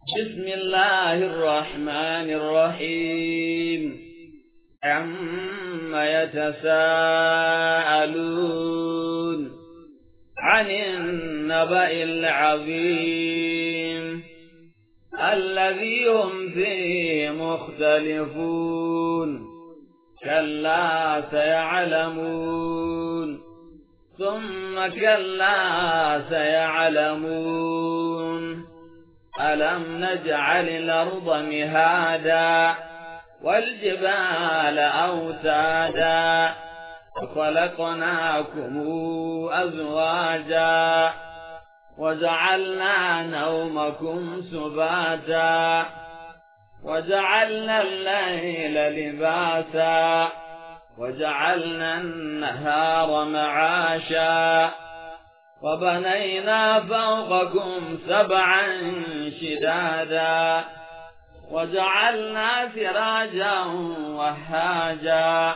بسم الله الرحمن الرحيم عما يتساءلون عن النبأ العظيم الذي هم فيه مختلفون كلا سيعلمون ثم كلا سيعلمون ألم نجعل الأرض مهادا والجبال أوتادا وخلقناكم أزواجا وجعلنا نومكم سباتا وجعلنا الليل لباسا وجعلنا النهار معاشا وبنينا فوقكم سبعا شدادا وجعلنا سراجا وهاجا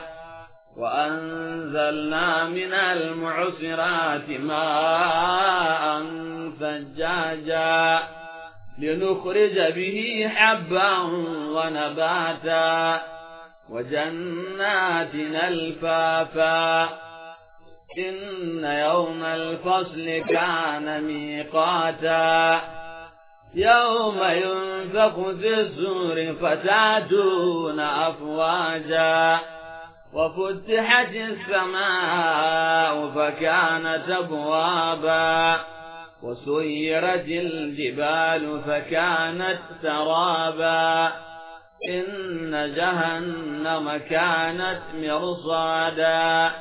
وأنزلنا من المعصرات ماء ثجاجا لنخرج به حبا ونباتا وجنات ألفافا إن يوم الفصل كان ميقاتا يوم ينفخ في الصور فتأتون أفواجا وفتحت السماء فكانت أبوابا وسيرت الجبال فكانت سرابا إن جهنم كانت مرصادا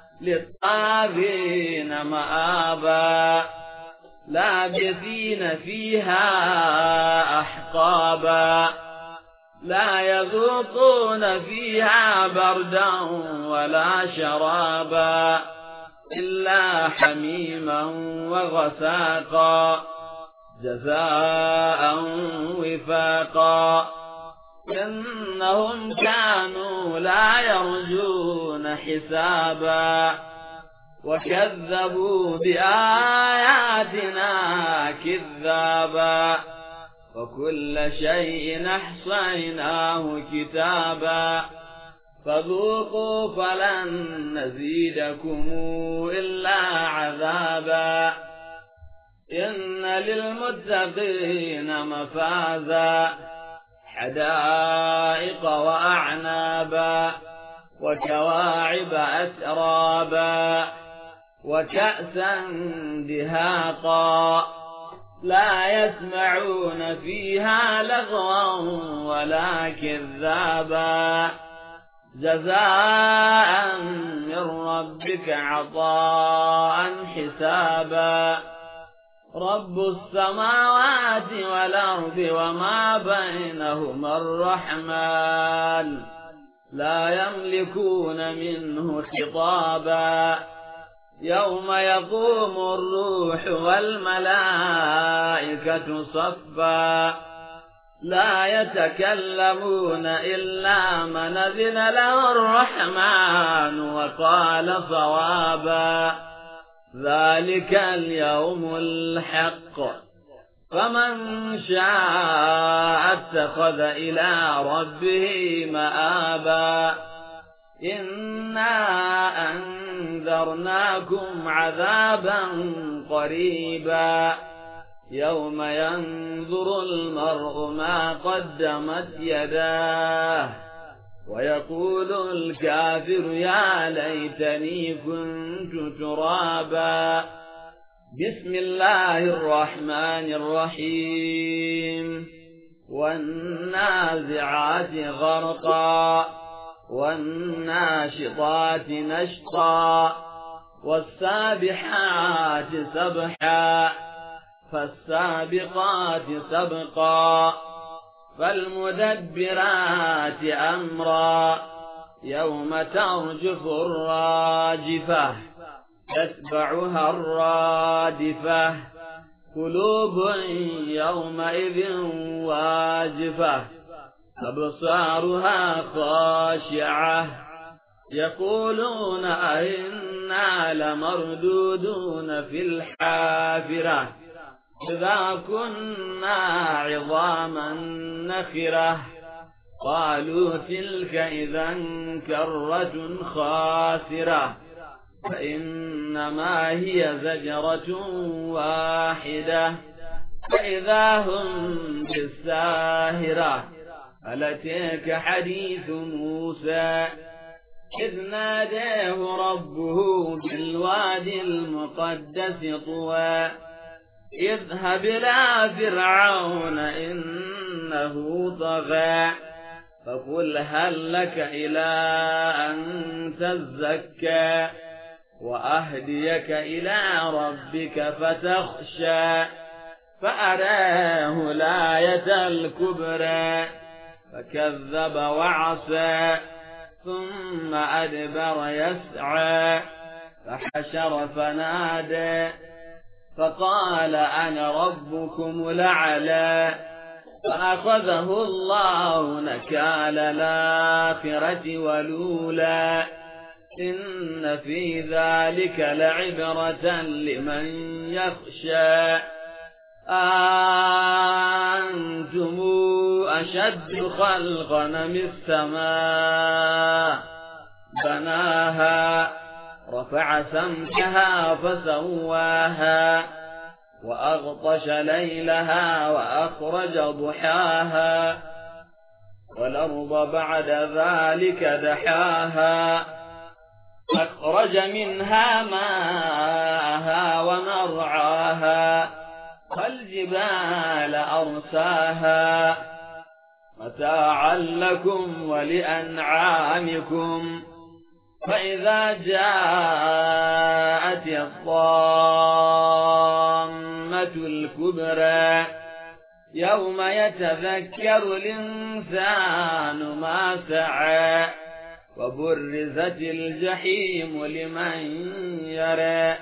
للطاغين مآبا لابثين فيها أحقابا لا يذوقون فيها بردا ولا شرابا إلا حميما وغساقا جزاء وفاقا إنهم كانوا لا يرجون حسابا وكذبوا بآياتنا كذابا وكل شيء أحصيناه كتابا فذوقوا فلن نزيدكم إلا عذابا إن للمتقين مفازا حدائق وأعنابا وكواعب أترابا وكأسا دهاقا لا يسمعون فيها لغوا ولا كذابا جزاء من ربك عطاء حسابا رب السماوات والأرض وما بينهما الرحمن لا يملكون منه خطابا يوم يقوم الروح والملائكة صفا لا يتكلمون إلا من أذن له الرحمن وقال صوابا ذلك اليوم الحق فمن شاء اتخذ إلى ربه مآبا إنا أنذرناكم عذابا قريبا يوم ينظر المرء ما قدمت يداه ويقول الكافر يا ليتني كنت ترابا بسم الله الرحمن الرحيم والنازعات غرقا والناشطات نشطا والسابحات سبحا فالسابقات سبقا فالمدبرات أمرا يوم ترجف الراجفة تتبعها الرادفة قلوب يومئذ واجفة أبصارها خاشعة يقولون أئنا لمردودون في الحافرة إذا كنا عظاما نخرة قالوا تلك إذا كرة خاسرة فإنما هي زجرة واحدة فإذا هم بالساهرة. هل أتاك حديث موسى إذ ناداه ربه بالوادي المقدس طوى اذهب إلى فرعون إنه طغى فقل هل لك إلى أن تزكى وأهديك إلى ربك فتخشى. فأراه الآية الكبرى فكذب وعصى ثم أدبر يسعى فحشر فنادى فقال أنا ربكم الأعلى. فأخذه الله نكال الآخرة والأولى إن في ذلك لعبرة لمن يخشى. أنتم أشد خلقا أم السماء بناها رفع سمكها فسواها وأغطش ليلها وأخرج ضحاها والأرض بعد ذلك دحاها أخرج منها ماءها ومرعاها والجبال أرساها متاعا لكم ولأنعامكم. فإذا جاءت الطامة الكبرى يوم يتذكر الإنسان ما سعى وبرزت الجحيم لمن يرى.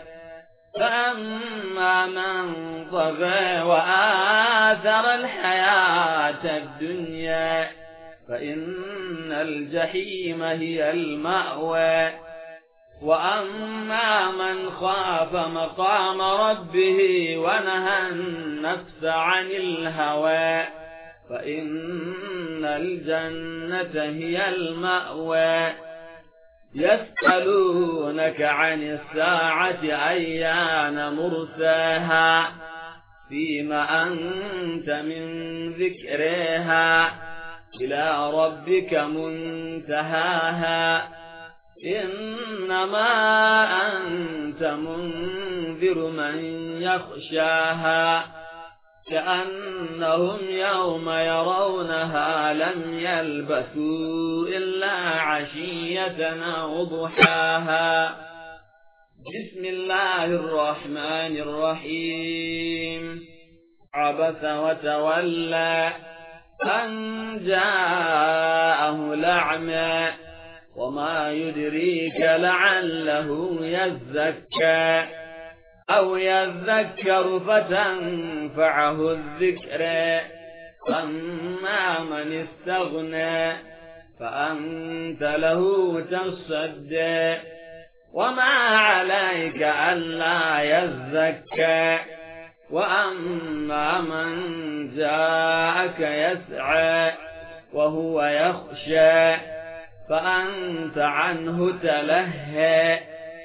فأما من طغى وآثر الحياة الدنيا فإن الجحيم هي المأوى. وأما من خاف مقام ربه ونهى النفس عن الهوى فإن الجنة هي المأوى. يسألونك عن الساعة أيان مرساها فيما أنت من ذكرها إلى ربك منتهاها. إنما أنت منذر من يخشاها كأنهم يوم يرونها لم يلبثوا إلا عشية أو ضحاها. بسم الله الرحمن الرحيم. عبس وتولى أن جاءه الأعمى وما يدريك لعله يزكى أو يذكر فتنفعه الذكرى. أما من استغنى فأنت له تصدى وما عليك ألا يزكى. وأما من جاءك يسعى وهو يخشى فأنت عنه تلهى.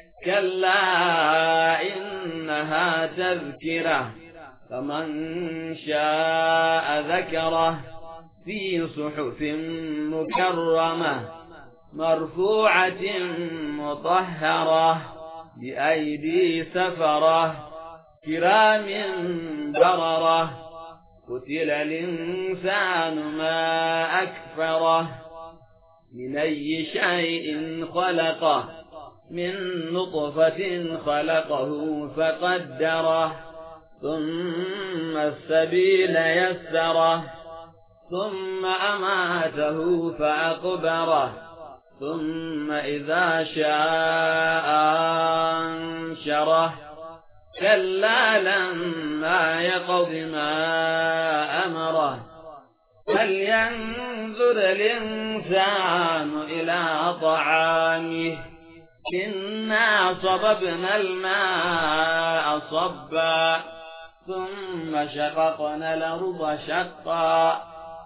كلا إنها تذكرة فمن شاء ذكره في صحف مكرمة مرفوعة مطهرة بأيدي سفرة كرام بررة. قتل الإنسان ما أكفره من أي شيء خلقه من نطفة خلقه فقدره ثم السبيل يسره ثم أماته فأقبره ثم إذا شاء أنشره. كلا لما يقض ما أمره. فلينظر الإنسان إلى طعامه إنا صببنا الماء صبا ثم شققنا الأرض شقا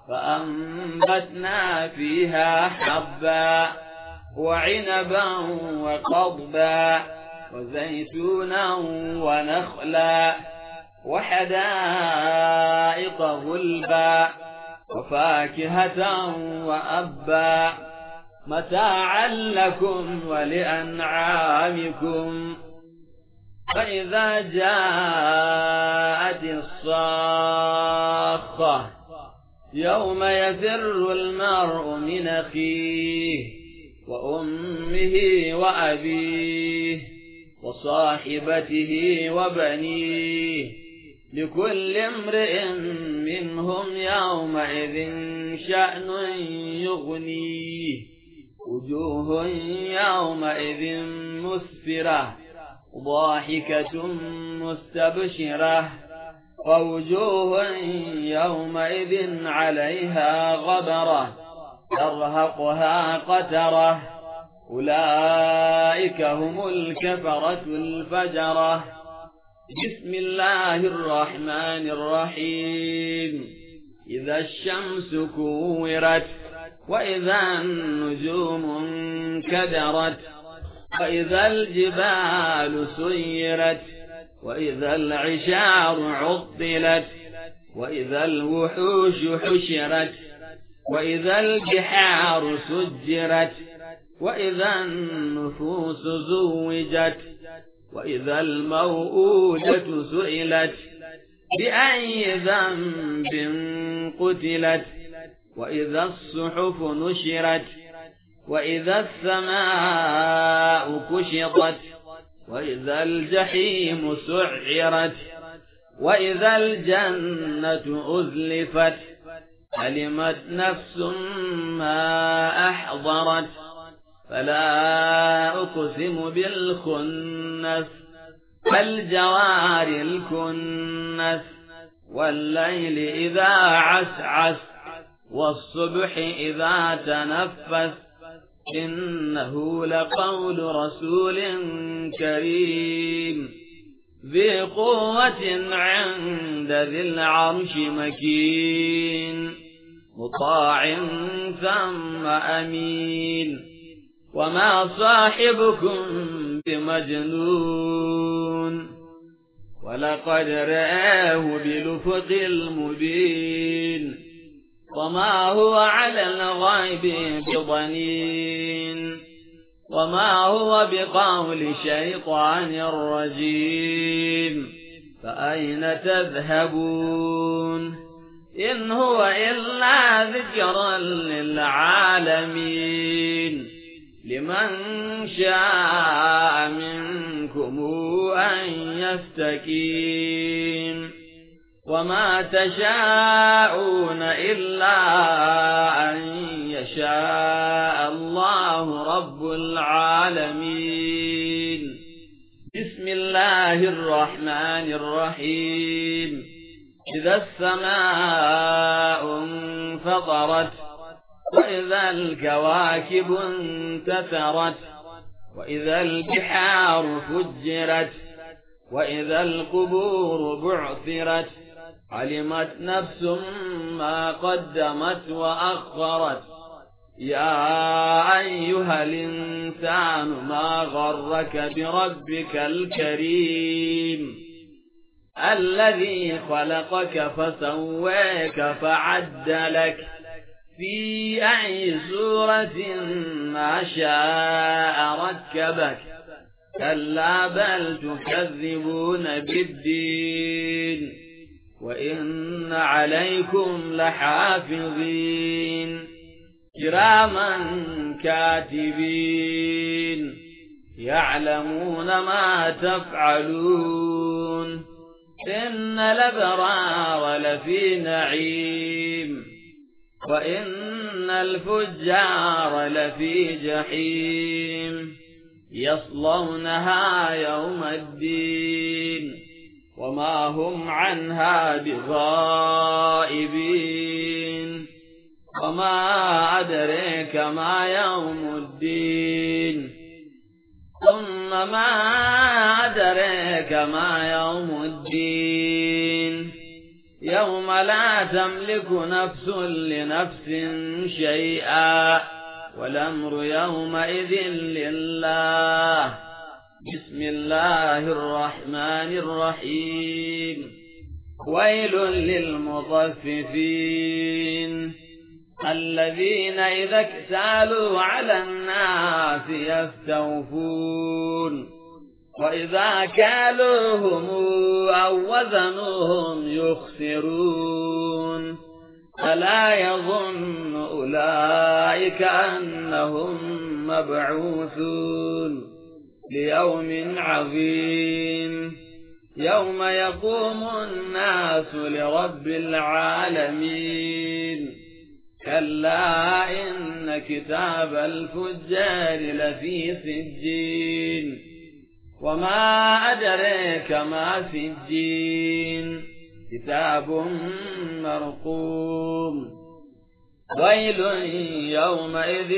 فأنبتنا فيها حبا وعنبا وقضبا وزيتونا ونخلا وحدائق غلبا وفاكهة وأبا متاعا لكم ولأنعامكم. فإذا جاءت الصاخة يوم يفر المرء من أخيه وأمه وأبيه وصاحبته وبنيه لكل امرئ منهم يومئذ شأن يغنيه وجوه يومئذ مسفرة ضاحكة مستبشرة ووجوه يومئذ عليها غبرة ترهقها قترة أولئك هم الكفرة الفجرة. بسم الله الرحمن الرحيم. إذا الشمس كورت وإذا النجوم انكدرت وإذا الجبال سيرت وإذا العشار عطلت وإذا الوحوش حشرت وإذا البحار سجرت وإذا النفوس زوجت وإذا الموءودة سئلت بأي ذنب قتلت وإذا الصحف نشرت وإذا السماء كشطت وإذا الجحيم سعرت وإذا الجنة أزلفت علمت نفس ما أحضرت. فلا أقسم بالخنس الجوار الكنس والليل إذا عسعس والصبح إذا تنفس إنه لقول رسول كريم ذي قوة عند ذي العرش مكين مطاع ثم أمين وما صاحبكم بمجنون ولقد رآه بالأفق المبين وما هو على الغيب بضنين وما هو بقول شيطان رجيم. فأين تذهبون إن هو إلا ذكر للعالمين لمن شاء منكم أن يستقيم وما تشاءون إلا أن يشاء الله رب العالمين. بسم الله الرحمن الرحيم. إذا السماء انفطرت وإذا الكواكب انتثرت وإذا البحار فجرت وإذا القبور بعثرت علمت نفس ما قدمت وأخرت. يا أيها الإنسان ما غرك بربك الكريم الذي خلقك فسواك فعدلك في أي صورة ما شاء ركبك كلا بل تكذبون بالدين وإن عليكم لحافظين كراما كاتبين يعلمون ما تفعلون. إن الأبرار لفي نعيم وإن الفجار لفي جحيم يصلونها يوم الدين وما هم عنها بغائبين. وما أدريك ما يوم الدين ثم ما أدريك ما يوم الدين يوم لا تملك نفس لنفس شيئا والأمر يومئذ لله. بسم الله الرحمن الرحيم. ويل للمطففين الذين إذا اكتالوا على الناس يستوفون وإذا كالوهم أو وزنوهم يخسرون. ألا يظن أولئك أنهم مبعوثون ليوم عظيم يوم يقوم الناس لرب العالمين. كلا إن كتاب الفجار لفي سجين وما أدريك ما سجين كتاب مرقوم. ويل يومئذ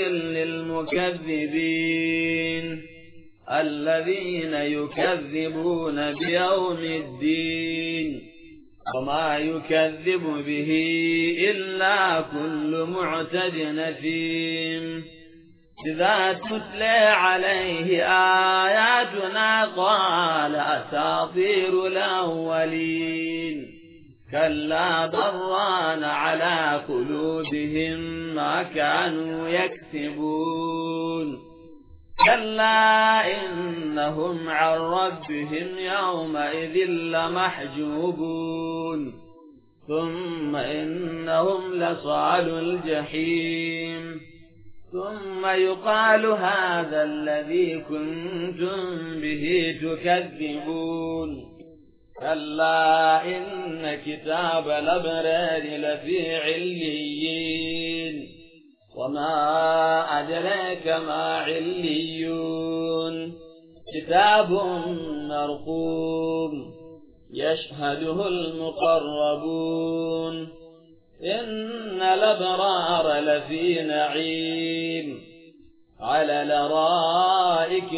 للمكذبين الذين يكذبون بيوم الدين وما يكذب به إلا كل معتد نثيم. إذا تتلى عليه آياتنا قال أساطير الأولين. كلا بران على قلوبهم ما كانوا يكسبون. كلا إنهم عن ربهم يومئذ لمحجوبون. ثم إنهم لصالو الجحيم. ثم يقال هذا الذي كنتم به تكذبون. كلا إن كتاب الأبرار لفي عليين وما أدريك ما عليون. كتاب مرقوم يشهده المقربون. إن الأبرار لفي نعيم على الأرائك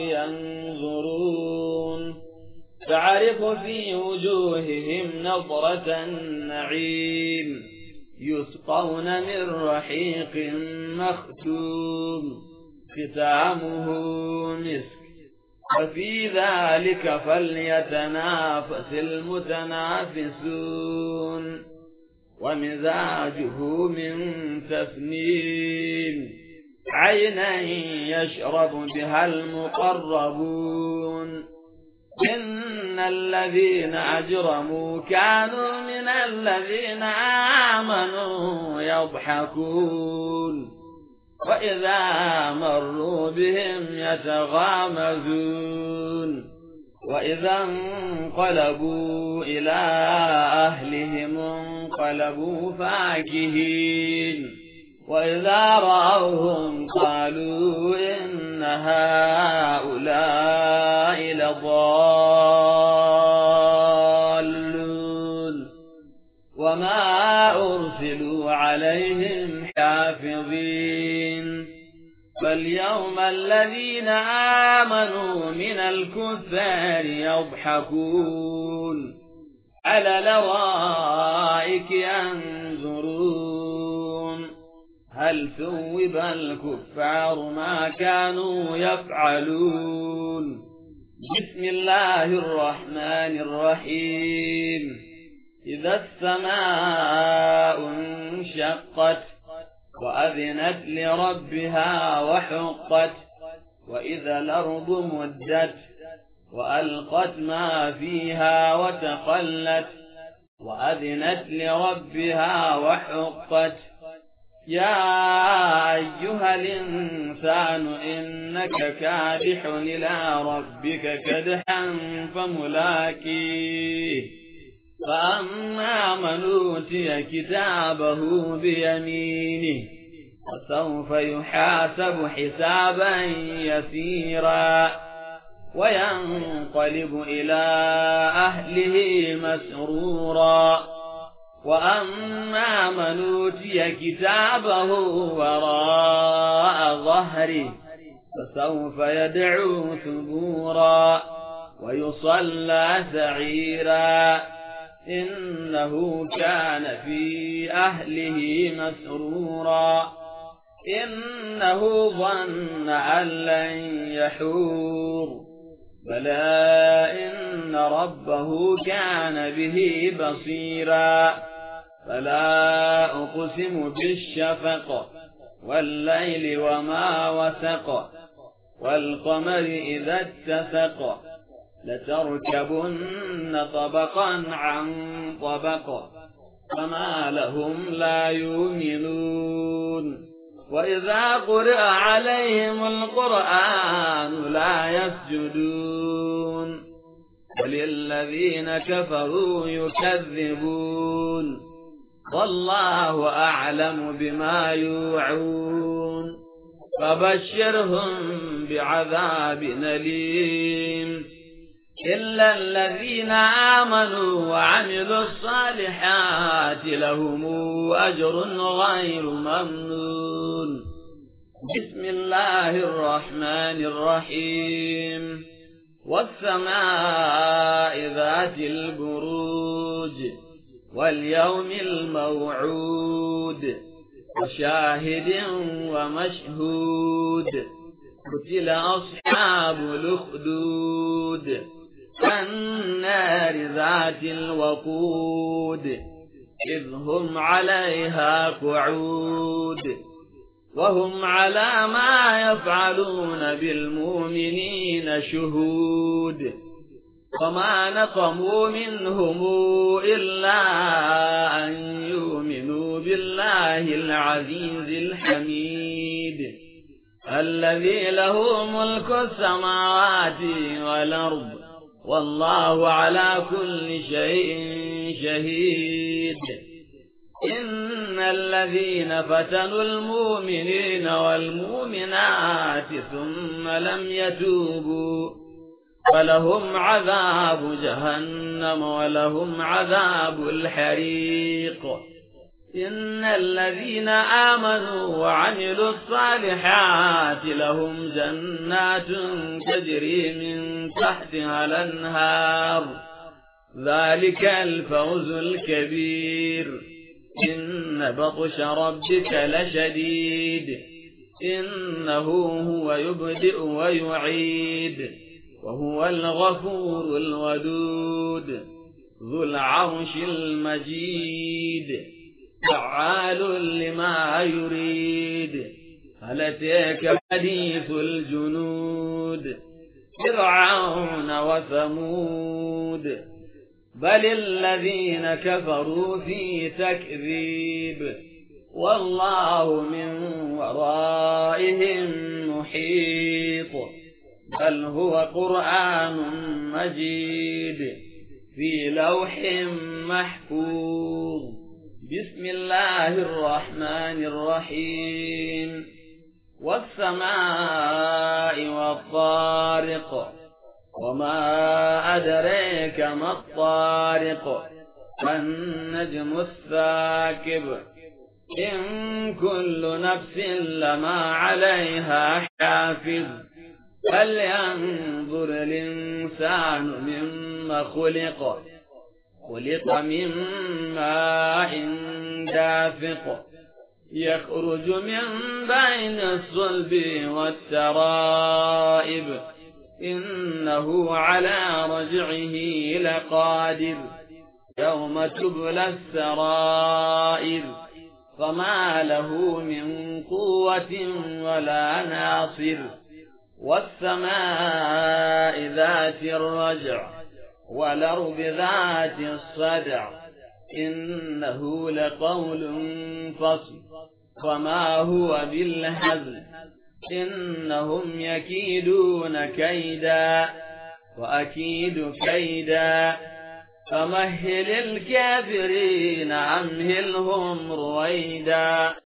ينظرون تعرف في وجوههم نضرة النعيم يسقون من رحيق مختوم ختامه مسك وفي ذلك فليتنافس المتنافسون. ومزاجه من تسنيم عينا يشرب بها المقربون. إن الذين أجرموا كانوا من الذين آمنوا يضحكون وإذا مروا بهم يتغامزون. وإذا انقلبوا إلى أهلهم انقلبوا فاكهين. وإذا رأوهم قالوا إن هؤلاء لضالون وما أرسلوا عليهم حافظين. فاليوم الذين آمنوا من الكفار يضحكون على الأرائك ينظرون هل ثوب الكفار ما كانوا يفعلون. بسم الله الرحمن الرحيم. إذا السماء انشقت وأذنت لربها وحقت وإذا الأرض مدت وألقت ما فيها وتقلت وأذنت لربها وحقت. يا أيها الإنسان إنك كادح إلى ربك كدحا فملاقيه. فأما من أوتي كتابه بيمينه فسوف يحاسب حسابا يسيرا وينقلب إلى أهله مسرورا. وأما من أوتي كتابه وراء ظهره فسوف يدعو ثبورا ويصلى سعيرا. إنه كان في أهله مسرورا إنه ظن أن لن يحور بلى إن ربه كان به بصيرا فلا أقسم بالشفق والليل وما وسق والقمر إذا اتسق لتركبن طبقا عن طبق فما لهم لا يؤمنون وإذا قرئ عليهم القرآن لا يسجدون وللذين كفروا يكذبون والله أعلم بما يوعون فبشرهم بعذاب أليم إلا الذين آمنوا وعملوا الصالحات لهم أجر غير ممنون بسم الله الرحمن الرحيم والسماء ذات البروج واليوم الموعود وشاهد ومشهود قتل أصحاب الأخدود النار ذات الوقود إذ هم عليها قعود وهم على ما يفعلون بالمؤمنين شهود وما نقموا منهم إلا أن يؤمنوا بالله العزيز الحميد الذي له ملك السماوات والأرض والله على كل شيء شهيد إن الذين فتنوا المؤمنين والمؤمنات ثم لم يتوبوا فلهم عذاب جهنم ولهم عذاب الحريق إن الذين آمنوا وعملوا الصالحات لهم جنات تجري من تحتها الأنهار ذلك الفوز الكبير إن بطش ربك لشديد إنه هو يبدئ ويعيد وهو الغفور الودود ذو العرش المجيد فعال لما يريد هل أتاك حديث الجنود فرعون وثمود بل الذين كفروا في تكذيب والله من ورائهم محيط بل هو قرآن مجيد في لوح محفوظ بسم الله الرحمن الرحيم والسماء والطارق وما أدريك ما الطارق النجم الثاكب إن كل نفس لما عليها حافظ فلينظر الإنسان مما خلق من ماء دافق يخرج من بين الصلب والترائب إنه على رجعه لقادر يوم تبلى السرائر فما له من قوة ولا ناصر والسماء ذات الرجع والأرض ذات الصدع إنه لقول فصل وما هو بالهزل إنهم يكيدون كيدا وأكيد كيدا فمهل الكافرين أمهلهم رويدا